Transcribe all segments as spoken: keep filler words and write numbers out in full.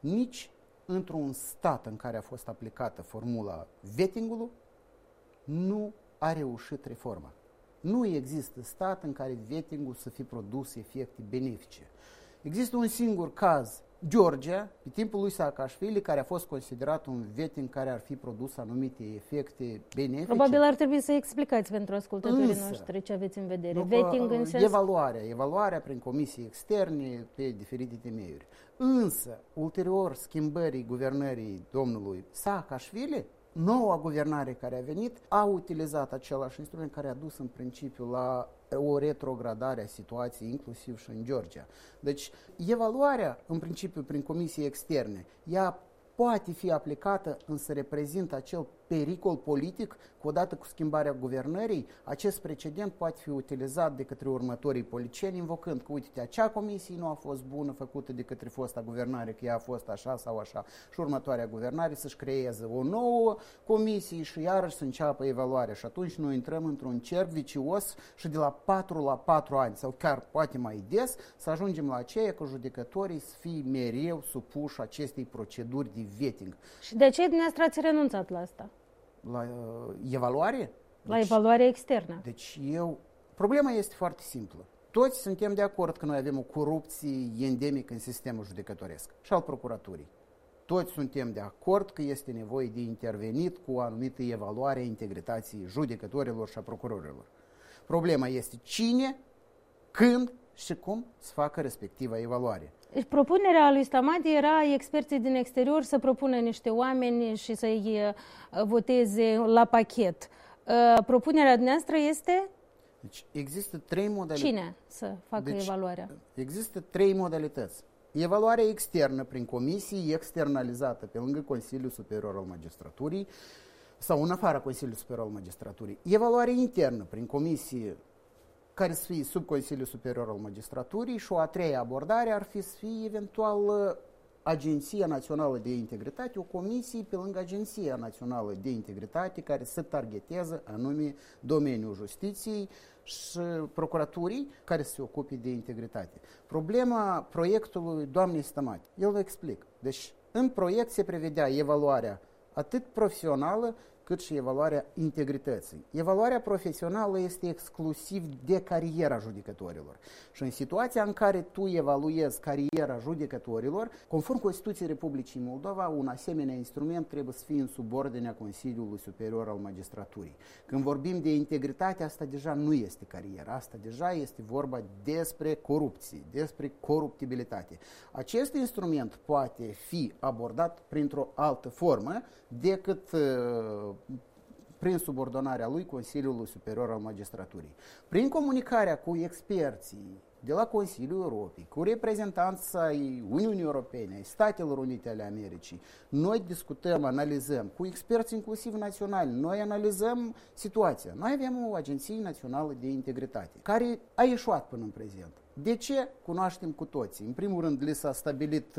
nici într-un stat în care a fost aplicată formula vetting-ului, nu a reușit reforma. Nu există stat în care vetting-ul să fie produs efecte benefice. Există un singur caz, Georgia, pe timpul lui Saakashvili, care a fost considerat un vetting care ar fi produs anumite efecte benefice. Probabil ar trebui să explicați pentru ascultătorii Însă, noștri ce aveți în vedere. Nu, Vetting în sens... Evaluarea, evaluarea prin comisii externe pe diferite temeiuri. Însă, ulterior schimbării guvernării domnului Saakashvili, noua guvernare care a venit a utilizat același instrument care a dus în principiu la o retrogradare a situației, inclusiv și în Georgia. Deci, evaluarea, în principiu, prin comisii externe, ea poate fi aplicată, însă reprezintă acel pericol politic că odată cu schimbarea guvernării, acest precedent poate fi utilizat de către următorii politicieni, invocând că, uite, acea comisie nu a fost bună făcută de către fosta guvernare, că ea a fost așa sau așa, și următoarea guvernare să-și creeze o nouă comisie și iarăși să înceapă evaluarea. Și atunci noi intrăm într-un cerc vicios și de la patru la patru ani, sau chiar poate mai des, să ajungem la aceea că judecătorii să fie mereu supuși acestei proceduri de vetting. Și de ce dumneavoastră ați renunțat la asta? La uh, evaluare? La deci, evaluarea externă. Deci eu... Problema este foarte simplă. Toți suntem de acord că noi avem o corupție endemică în sistemul judecătoresc și al procuraturii. Toți suntem de acord că este nevoie de intervenit cu o anumită evaluare a integrității judecătorilor și a procurorilor. Problema este cine, când și cum să facă respectiva evaluare. Deci propunerea lui Stamati era experții din exterior să propună niște oameni și să-i voteze la pachet. Propunerea dumneavoastră este? Deci există trei modalități. Cine să facă deci, evaluarea? Există trei modalități. Evaluarea externă prin comisii externalizată pe lângă Consiliul Superior al Magistraturii sau în afara Consiliului Superior al Magistraturii. Evaluare internă prin comisii care să fie sub Consiliul Superior al Magistraturii și o a treia abordare ar fi să fie eventual Agenția Națională de Integritate, o comisie pe lângă Agenția Națională de Integritate care să targeteze anume domeniul justiției și procuraturii care se ocupe de integritate. Problema proiectului doamnei Stamati, el vă explic. Deci în proiect se prevedea evaluarea atât profesională cât și evaluarea integrității. Evaluarea profesională este exclusiv de cariera judecătorilor. Și în situația în care tu evaluezi cariera judecătorilor, conform Constituției Republicii Moldova, un asemenea instrument trebuie să fie în subordinea Consiliului Superior al Magistraturii. Când vorbim de integritate, asta deja nu este cariera, asta deja este vorba despre corupție, despre coruptibilitate. Acest instrument poate fi abordat printr-o altă formă decât uh, prin subordonarea lui Consiliului Superior al Magistraturii. Prin comunicarea cu experții de la Consiliul Europei, cu reprezentanții ai Uniunii Europene, ai Statelor Unite ale Americii, noi discutăm, analizăm cu experți inclusiv naționali, noi analizăm situația. Noi avem o Agenție Națională de Integritate, care a ieșuat până în prezent. De ce? Cunoaștem cu toții. În primul rând, li s-a stabilit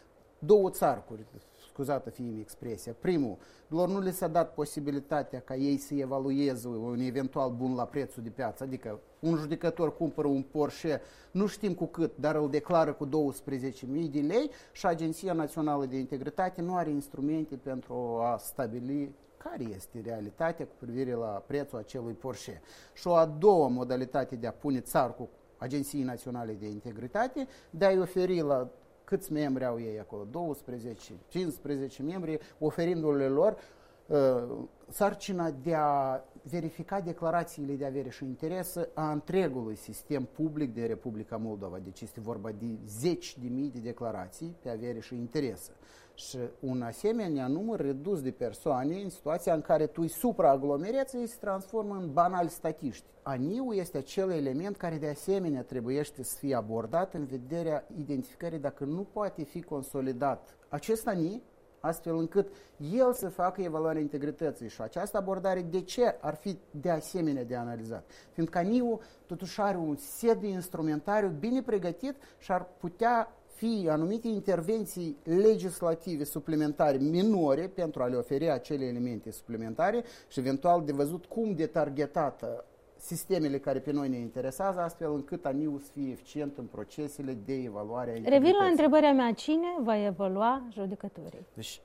două țarcuri, scuzată fiind expresia. Primul, lor nu le s-a dat posibilitatea ca ei să evalueze un eventual bun la prețul de piață, adică un judecător cumpără un Porsche, nu știm cu cât, dar îl declară cu douăsprezece mii de lei și Agenția Națională de Integritate nu are instrumente pentru a stabili care este realitatea cu privire la prețul acelui Porsche. Și o a doua modalitate de a pune țarcul Agenției Naționale de Integritate, de a-i oferi la câți membri au ei acolo, douăsprezece, cincisprezece membri, oferindu-le lor uh, sarcina de a verifica declarațiile de avere și interese a întregului sistem public de Republica Moldova. Deci este vorba de zeci de mii de declarații pe avere și interese. Și un asemenea număr redus de persoane în situația în care tu îi supraaglomereți, îi se transformă în banali statiști. Aniul este acel element care de asemenea trebuie să fie abordat în vederea identificării dacă nu poate fi consolidat acest ani, astfel încât el să facă evaluarea integrității. Și această abordare de ce ar fi de asemenea de analizat? Fiindcă aniul totuși are un set de instrumentariu bine pregătit și ar putea fi anumite intervenții legislative suplimentare minore pentru a le oferi acele elemente suplimentare și eventual de văzut cum de targetată sistemele care pe noi ne interesează, astfel încât A N I U să fie eficient în procesele de evaluare a Revin integrității. la întrebarea mea, cine va evalua judecătorii? Deci,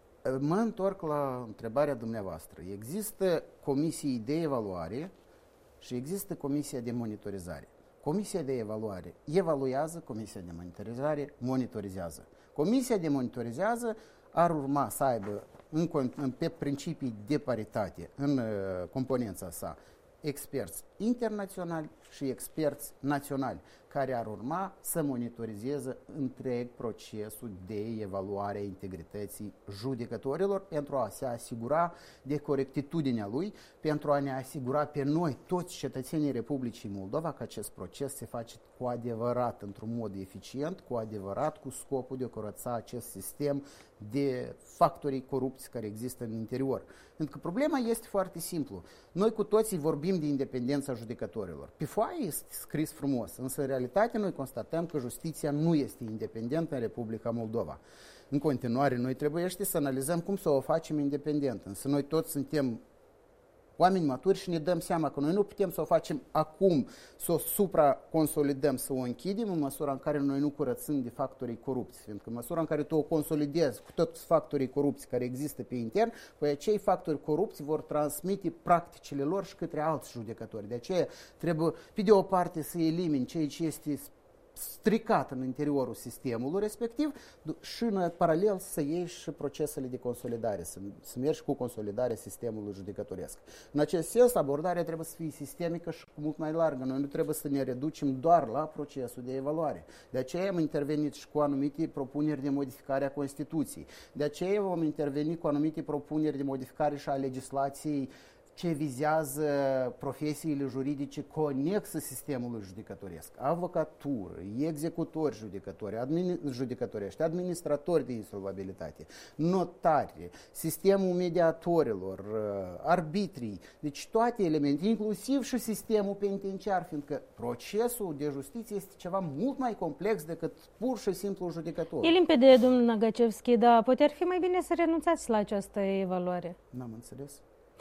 mă întorc la întrebarea dumneavoastră. Există comisii de evaluare și există comisia de monitorizare. Comisia de evaluare evaluează, comisia de monitorizare monitorizează. Comisia de monitorizare ar urma să aibă în, în, pe principii de paritate în uh, componența sa experți internaționali și experți naționali, care ar urma să monitorizeze întreg procesul de evaluare a integrității judecătorilor pentru a se asigura de corectitudinea lui, pentru a ne asigura pe noi, toți cetățenii Republicii Moldova, că acest proces se face cu adevărat, într-un mod eficient, cu adevărat, cu scopul de a curăța acest sistem de factorii corupți care există în interior. Pentru că problema este foarte simplu. Noi cu toții vorbim de independența judecătorilor. Pe foaie este scris frumos, însă în realitate noi constatăm că justiția nu este independentă în Republica Moldova. În continuare, noi trebuie să analizăm cum să o facem independentă. Însă noi toți suntem oameni maturi și ne dăm seama că noi nu putem să o facem acum, să o supra-consolidăm, să o închidem în măsura în care noi nu curățăm de factorii corupți. Pentru că în măsura în care tu o consolidezi cu toți factorii corupți care există pe intern, păi acei factori corupți vor transmite practicile lor și către alți judecători. De aceea trebuie, pe de o parte, să elimini ceea ce este stricat în interiorul sistemului respectiv și în paralel să iei și procesele de consolidare, să, să mergi cu consolidarea sistemului judecătoresc. În acest sens, abordarea trebuie să fie sistemică și mult mai largă. Noi nu trebuie să ne reducem doar la procesul de evaluare. De aceea am intervenit și cu anumite propuneri de modificare a Constituției. De aceea vom interveni cu anumite propuneri de modificare și a legislației ce vizează profesiile juridice conexe sistemului judecătoresc, avocatură, executori judecători, admini, judecătorești, administratori de insolvabilitate, notari, sistemul mediatorilor, arbitrii, deci toate elemente, inclusiv și sistemul penitenciar, fiindcă procesul de justiție este ceva mult mai complex decât pur și simplu judecător. E limpede, domnul Nagacevski, dar poate ar fi mai bine să renunțați la această evaluare. N-am înțeles.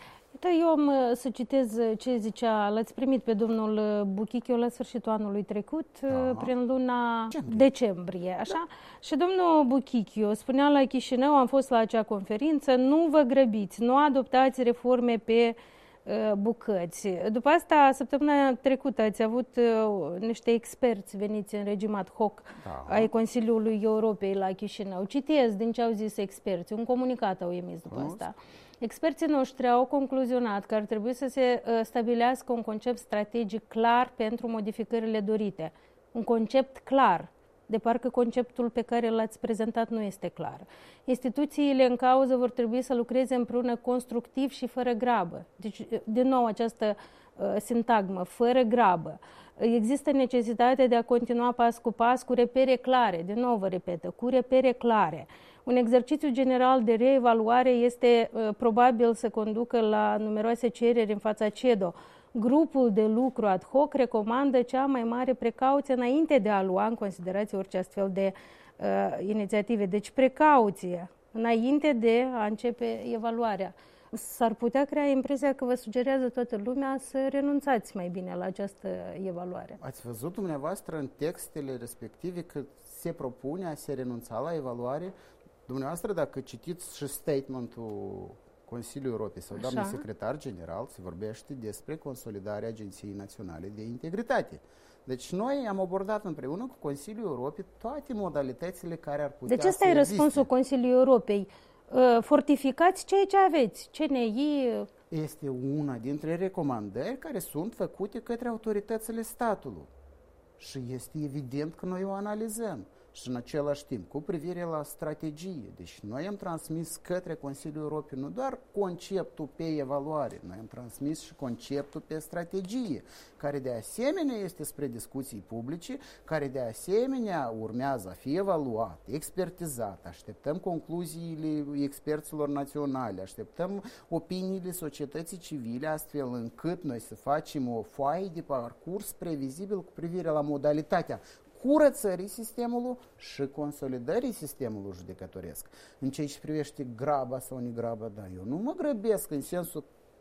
Eu am să citez ce zicea, l-ați primit pe domnul Buchichiu la sfârșitul anului trecut, da. prin luna decembrie, decembrie așa? Da. Și domnul Buchichiu spunea la Chișinău, am fost la acea conferință, nu vă grăbiți, nu adoptați reforme pe uh, bucăți. După asta, săptămâna trecută ați avut uh, niște experți veniți în regim ad hoc da. ai Consiliului Europei la Chișinău. Citez din ce au zis experți, un comunicat au emis după Frumos. asta. Experții noștri au concluzionat că ar trebui să se stabilească un concept strategic clar pentru modificările dorite. Un concept clar, de parcă conceptul pe care l-ați prezentat nu este clar. Instituțiile în cauză vor trebui să lucreze împreună constructiv și fără grabă. Deci, din nou, această uh, sintagmă, fără grabă. Există necesitatea de a continua pas cu pas cu repere clare, din nou vă repetă, cu repere clare. Un exercițiu general de reevaluare este uh, probabil să conducă la numeroase cereri în fața C E D O. Grupul de lucru ad hoc recomandă cea mai mare precauție înainte de a lua în considerație orice astfel de uh, inițiative. Deci precauție înainte de a începe evaluarea. S-ar putea crea impresia că vă sugerează toată lumea să renunțați mai bine la această evaluare. Ați văzut dumneavoastră în textele respective că se propune a se renunța la evaluare? Dumneavoastră, dacă citiți și statementul Consiliului Europei sau doamnei secretar general, se vorbește despre consolidarea Agenției Naționale de Integritate. Deci noi am abordat împreună cu Consiliul Europei toate modalitățile care ar putea deci ăsta e răspunsul Consiliului Europei. Fortificați ceea ce aveți. C N I... Este una dintre recomandări care sunt făcute către autoritățile statului. Și este evident că noi o analizăm. Și în același timp, cu privire la strategie, deci noi am transmis către Consiliul Europei nu doar conceptul pe evaluare, noi am transmis și conceptul pe strategie, care de asemenea este spre discuții publice, care de asemenea urmează a fi evaluat, expertizat, așteptăm concluziile experților naționale, așteptăm opiniile societății civile, astfel încât noi să facem o foaie de parcurs previzibil cu privire la modalitatea curățării sistemului și consolidării sistemului judecătoresc. În ceea ce privește graba sau negraba, da, eu nu mă grăbesc în sensul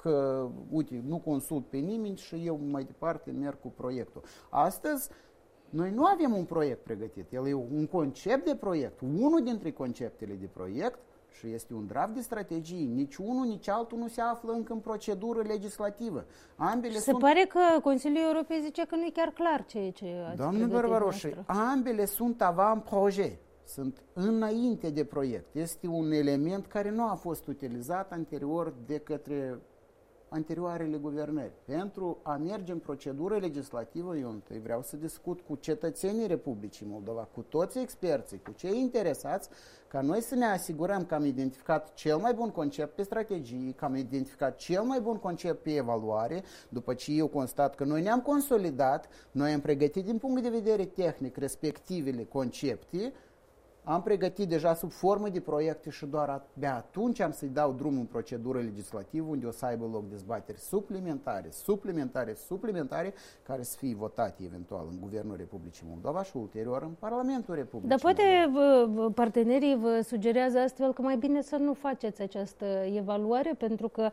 că, uite, nu consult pe nimeni și eu mai departe merg cu proiectul. Astăzi, noi nu avem un proiect pregătit, el e un concept de proiect, unul dintre conceptele de proiect și este un draft de strategie. Nici unul, nici altul nu se află încă în procedură legislativă. Ambele se sunt... pare că Consiliul Europei zice că nu e chiar clar ce, ce ați Doamne Barbaroș, ambele sunt avant-projet, sunt înainte de proiect. Este un element care nu a fost utilizat anterior de către anterioarele guvernări. Pentru a merge în procedură legislativă, eu întâi vreau să discut cu cetățenii Republicii Moldova, cu toți experții, cu cei interesați, ca noi să ne asigurăm că am identificat cel mai bun concept pe strategie, că am identificat cel mai bun concept pe evaluare, după ce eu constat că noi ne-am consolidat, noi am pregătit din punct de vedere tehnic respectivele concepte, am pregătit deja sub formă de proiecte și doar abia atunci am să-i dau drumul în procedură legislativă unde o să aibă loc dezbateri suplimentare, suplimentare, suplimentare, care să fie votate eventual în Guvernul Republicii Moldova și ulterior în Parlamentul Republicii Dar poate Moldova. partenerii vă sugerează astfel că mai bine să nu faceți această evaluare, pentru că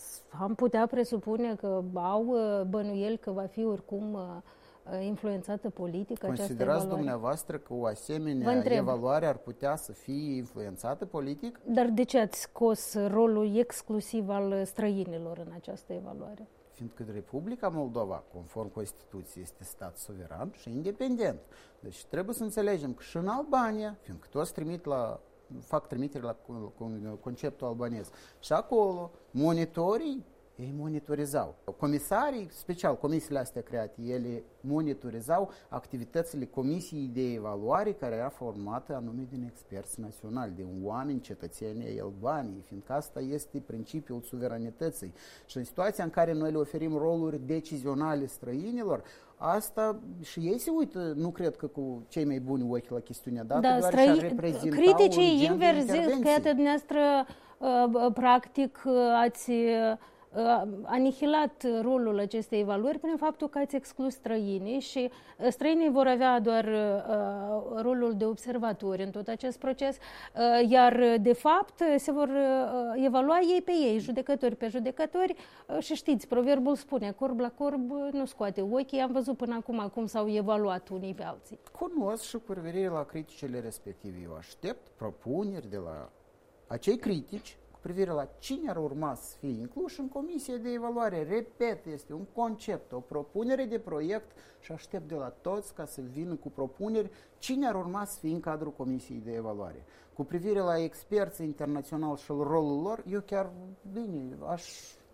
am putea presupune că au bănuieli că va fi oricum influențată politică. Considerați dumneavoastră că o asemenea evaluare ar putea să fie influențată politic? Dar de ce ați scos rolul exclusiv al străinilor în această evaluare? Fiindcă Republica Moldova, conform Constituției, este stat suveran și independent. Deci trebuie să înțelegem că și în Albania, fiindcă toți trimit la, fac trimitere la conceptul albanez, și acolo monitorii ei monitorizau. Comisarii, special comisiile astea create, ele monitorizau activitățile Comisiei de Evaluare, care era formată anume din experți naționali, de oameni cetățeni ai Albaniei, fiindcă asta este principiul suveranității. Și în situația în care noi le oferim roluri decizionale străinilor, asta și ei se uită, nu cred că cu cei mai buni ochi la chestiunea dată, da, doar străi... și-ar reprezenta criticii un gen invers de intervenții. că iată dumneavoastră uh, practic ați anihilat rolul acestei evaluări prin faptul că ați exclus străinii și străinii vor avea doar uh, rolul de observatori în tot acest proces, uh, iar de fapt se vor uh, evalua ei pe ei, judecători pe judecători uh, și știți, proverbul spune, corb la corb nu scoate ochii, am văzut până acum cum s-au evaluat unii pe alții. Cunosc și cu privire la criticile respective. Eu aștept propuneri de la acei critici privire la cine ar urma să fie inclus în comisie de evaluare. Repet, este un concept, o propunere de proiect și aștept de la toți ca să vină cu propuneri cine ar urma să fie în cadrul comisiei de evaluare. Cu privire la experții internaționali și rolul lor, eu chiar, bine, aș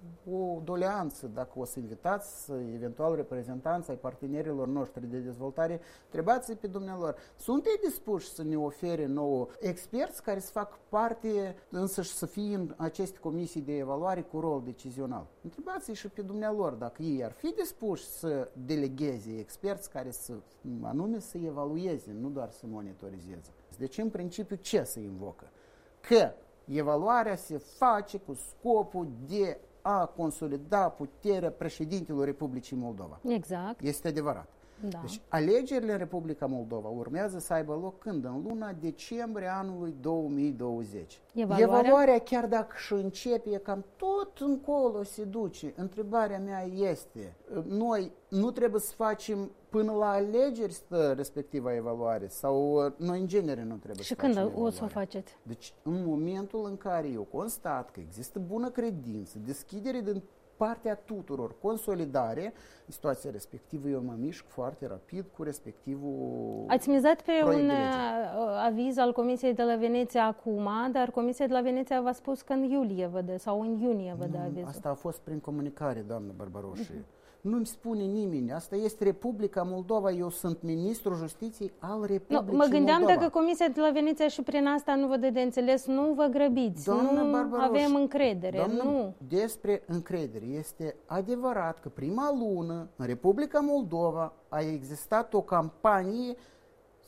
o doleanță, dacă o să invitați eventual reprezentanți ai partenerilor noștri de dezvoltare, întrebați-i pe dumnealor. Sunt ei dispuși să ne ofere nouă experți care să fac parte, însă și să fie în aceste comisii de evaluare cu rol decizional? Întrebați-i și pe dumnealor dacă ei ar fi dispuși să delegheze experți care să, anume să evalueze, nu doar să monitorizeze. Deci, în principiu, ce se invocă? Că evaluarea se face cu scopul de a consolida puterea președintelor Republicii Moldova. Exact. Este adevărat. Da. Deci, alegerile în Republica Moldova urmează să aibă loc când? În luna decembrie anului două mii douăzeci. Evaluarea? Evaluarea, chiar dacă și începe, e cam tot încolo se duce. Întrebarea mea este, noi nu trebuie să facem până la alegeri stă respectiva evaluare sau noi în genere nu trebuie și să facem când evaluare. o să o faceți? Deci în momentul în care eu constat că există bună credință, deschidere din partea tuturor, consolidare, în situația respectivă eu mă mișc foarte rapid cu respectivul. Ați mizat pe un aviz al Comisiei de la Veneția acum, dar Comisia de la Veneția v-a spus că în iulie vă dă sau în iunie vă dă avizul. Asta a fost prin comunicare, doamnă Barbaroș. Uh-huh. Nu-mi spune nimeni. Asta este Republica Moldova. Eu sunt ministrul justiției al Republicii nu, mă gândeam Moldova. Dacă Comisia de la Veneția și prin asta nu vă dă de înțeles, nu vă grăbiți, doamnă nu Barbaroș, avem încredere. Doamnă, nu. Despre încredere. Este adevărat că prima lună în Republica Moldova a existat o campanie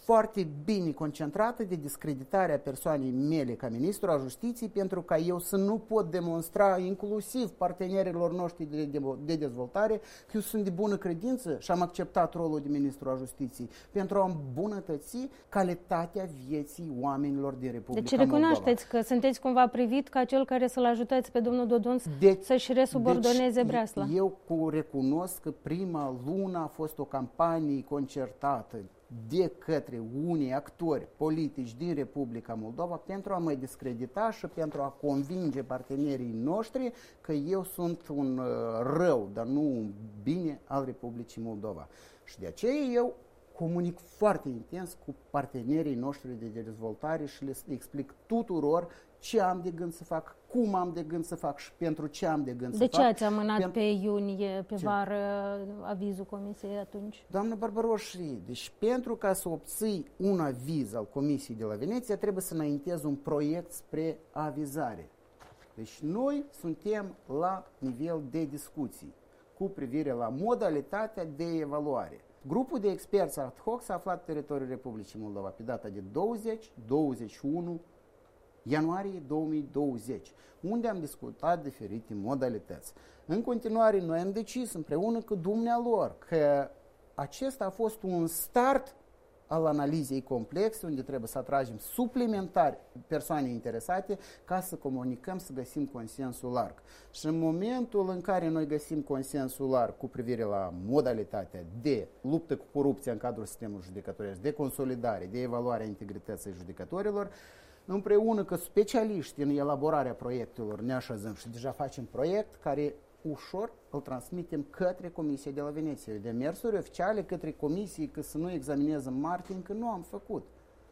foarte bine concentrată de discreditarea persoanei mele ca ministru a justiției, pentru ca eu să nu pot demonstra inclusiv partenerilor noștri de, de, de dezvoltare că eu sunt de bună credință și am acceptat rolul de ministru a justiției pentru a îmbunătăți calitatea vieții oamenilor din Republica Deci recunoașteți Moldova. că sunteți cumva privit ca cel care să-l ajutați pe domnul Dodon Deci, să-și resubordoneze deci, breasla. Eu cu recunosc că prima lună a fost o campanie concertată de către unii actori politici din Republica Moldova pentru a mă discredita și pentru a convinge partenerii noștri că eu sunt un uh, rău, dar nu un bine al Republicii Moldova. Și de aceea eu comunic foarte intens cu partenerii noștri de dezvoltare și le explic tuturor ce am de gând să fac, cum am de gând să fac și pentru ce am de gând de să fac. De ce ați amânat pentru... pe iunie, pe ce? vară, avizul Comisiei atunci? Doamnă Barbaroși, deci pentru ca să obții un aviz al Comisiei de la Veneția, trebuie să înaintezi un proiect spre avizare. Deci noi suntem la nivel de discuții cu privire la modalitatea de evaluare. Grupul de experți ad hoc s-a aflat pe teritoriul Republicii Moldova pe data de douăzeci douăzeci și unu ianuarie două mii douăzeci, unde am discutat diferite modalități. În continuare, noi am decis împreună cu dumnealor că acesta a fost un start al analizei complexe, unde trebuie să atragem suplimentar persoane interesate ca să comunicăm, să găsim consensul larg. Și în momentul în care noi găsim consensul larg cu privire la modalitatea de luptă cu corupția în cadrul sistemului judecătoresc, de consolidare, de evaluare a integrității judecătorilor, împreună cu specialiști în elaborarea proiectelor ne așezăm și deja facem proiect care ușor îl transmitem către Comisia de la Veneția. Demersuri oficiale către Comisie, că să nu examinez în martie, încă nu am făcut.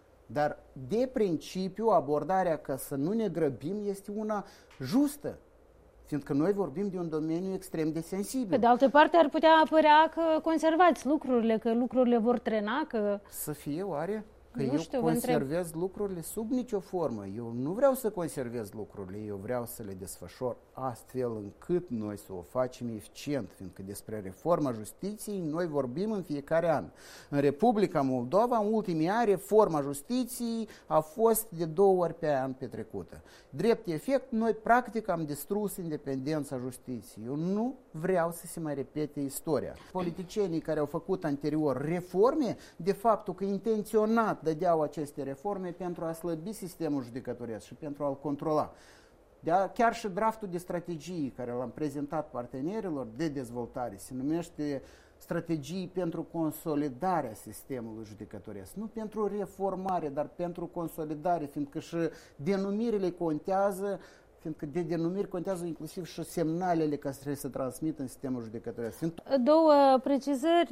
Dar de principiu abordarea ca să nu ne grăbim este una justă, fiindcă noi vorbim de un domeniu extrem de sensibil. Pe de altă parte ar putea apărea că conservați lucrurile, că lucrurile vor trena, că... Să fie oare? Că nu eu știu, conservez lucrurile sub nicio formă. Eu nu vreau să conservez lucrurile, eu vreau să le desfășor astfel încât noi să o facem eficient, fiindcă despre reforma justiției noi vorbim în fiecare an. În Republica Moldova, în ultimii ani, reforma justiției a fost de două ori pe an petrecută. Drept efect, noi practic am distrus independența justiției. Eu nu vreau să se mai repete istoria. Politicienii care au făcut anterior reforme, de faptul că intenționat dădeau aceste reforme pentru a slăbi sistemul judecătoresc și pentru a-l controla. De a, chiar și draftul de strategii care l-am prezentat partenerilor de dezvoltare se numește strategii pentru consolidarea sistemului judecătoresc. Nu pentru reformare, dar pentru consolidare, fiindcă și denumirile contează, fiindcă de denumiri contează inclusiv și semnalele care trebuie să transmită în sistemul judecătoresc. Două precizări.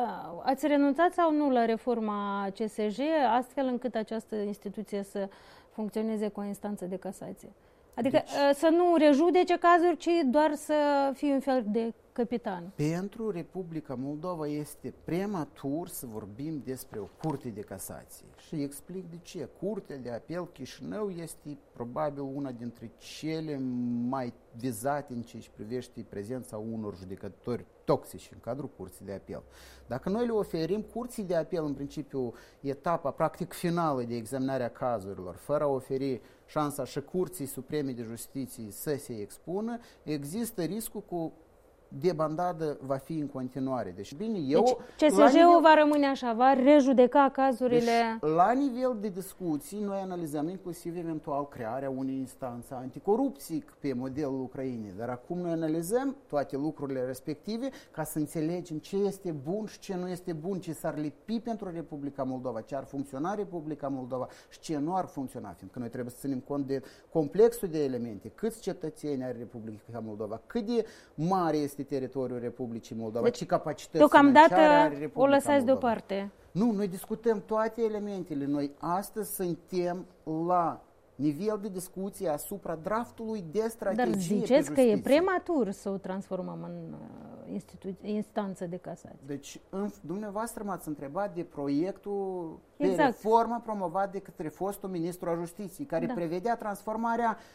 Ați renunțat sau nu la reforma C S J, astfel încât această instituție să funcționeze cu o instanță de casație? Adică deci, să nu rejudece cazuri, ci doar să fie un fel de capitan. Pentru Republica Moldova este prematur să vorbim despre o curte de casație. Și explic de ce. Curtea de apel Chișinău este probabil una dintre cele mai vizate în ce își privește prezența unor judecători toxici în cadrul curții de apel. Dacă noi le oferim curții de apel, în principiu, etapa practic finală de examinare a cazurilor, fără a oferi șansa și Curții Supreme de Justiție să se expună, există riscul cu debandadă va fi în continuare. Deci, bine, eu... Deci, C S J-ul nivel... va rămâne așa, va rejudeca cazurile... Deci, la nivel de discuții, noi analizăm inclusiv eventual crearea unei instanțe anticorupții pe modelul Ucrainei. Dar acum noi analizăm toate lucrurile respective ca să înțelegem ce este bun și ce nu este bun, ce s-ar lipi pentru Republica Moldova, ce ar funcționa Republica Moldova și ce nu ar funcționa. Fiindcă noi trebuie să ținem cont de complexul de elemente. Câți cetățeni are Republica Moldova, cât de mare este teritoriul Republicii Moldova, deci, ce capacități financiare are Republica o lăsați Moldova. deoparte. Nu, noi discutăm toate elementele. Noi astăzi suntem la nivel de discuție asupra draftului de strategie. Dar ziceți că e prematur să o transformăm în institu- instanță de casație. Deci, în, dumneavoastră m-ați întrebat de proiectul exact. de reformă promovat de către fostul ministru al Justiției, care da. prevedea transformarea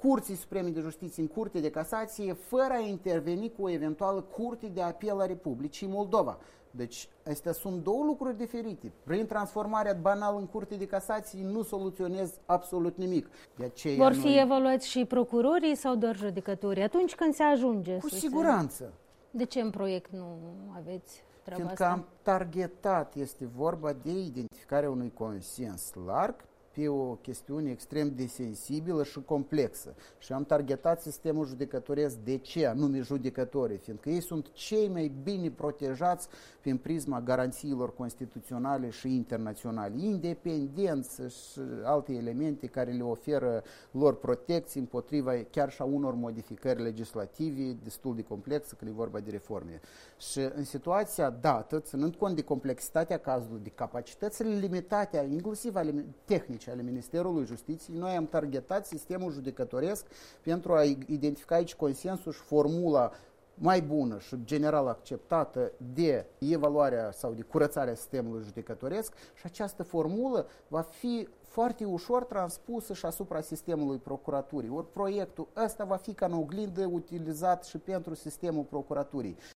Curții Supreme de Justiție în Curte de Casație, fără a interveni cu o eventuală Curte de Apel a Republicii Moldova. Deci, astea sunt două lucruri diferite. Prin transformarea banală în Curte de Casație nu soluționez absolut nimic. De aceea Vor fi noi... evaluați și procurorii sau doar judecătorii? Atunci când se ajunge? Cu siguranță. Se... De ce în proiect nu aveți treaba Fiindcă asta? am targetat, este vorba de identificarea unui consens larg pe o chestiune extrem de sensibilă și complexă. Și am targetat sistemul judecătoresc. De ce anume judecătorii? Fiindcă ei sunt cei mai bine protejați prin prisma garanțiilor constituționale și internaționale, independență și alte elemente care le oferă lor protecții împotriva chiar și a unor modificări legislative destul de complexe când e vorba de reforme. Și în situația dată, ținând cont de complexitatea cazului, de capacitățile limitate, inclusiv ale tehnice ale Ministerului Justiției, noi am targetat sistemul judecătoresc pentru a identifica aici consensul și formula mai bună și general acceptată de evaluarea sau de curățarea sistemului judecătoresc și această formulă va fi foarte ușor transpusă și asupra sistemului procuraturii. Ori proiectul ăsta va fi ca în oglindă utilizat și pentru sistemul procuraturii.